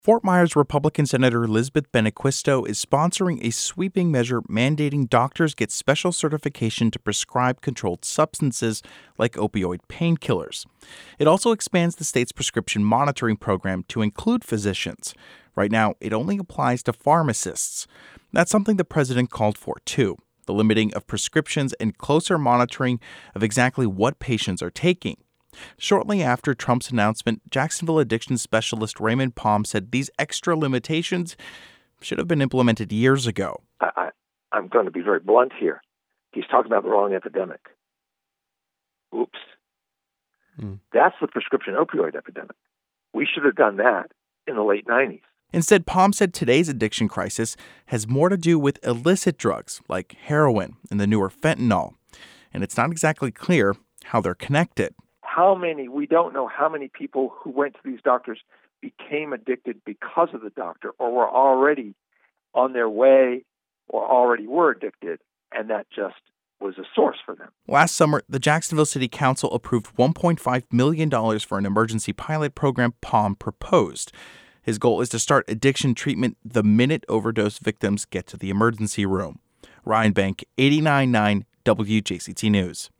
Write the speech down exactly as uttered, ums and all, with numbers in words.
Fort Myers Republican Senator Elizabeth Benequisto is sponsoring a sweeping measure mandating doctors get special certification to prescribe controlled substances like opioid painkillers. It also expands the state's prescription monitoring program to include physicians. Right now, it only applies to pharmacists. That's something the president called for, too. The limiting of prescriptions and closer monitoring of exactly what patients are taking. Shortly after Trump's announcement, Jacksonville addiction specialist Raymond Palm said these extra limitations should have been implemented years ago. I, I, I'm going to be very blunt here. He's talking about the wrong epidemic. Oops. Mm. That's the prescription opioid epidemic. We should have done that in the late nineties. Instead, Palm said today's addiction crisis has more to do with illicit drugs like heroin and the newer fentanyl. And it's not exactly clear how they're connected. How many, we don't know how many people who went to these doctors became addicted because of the doctor or were already on their way or already were addicted, and that just was a source for them. Last summer, the Jacksonville City Council approved one point five million dollars for an emergency pilot program Palm proposed. His goal is to start addiction treatment the minute overdose victims get to the emergency room. Ryan Bank, eighty-nine point nine W J C T News.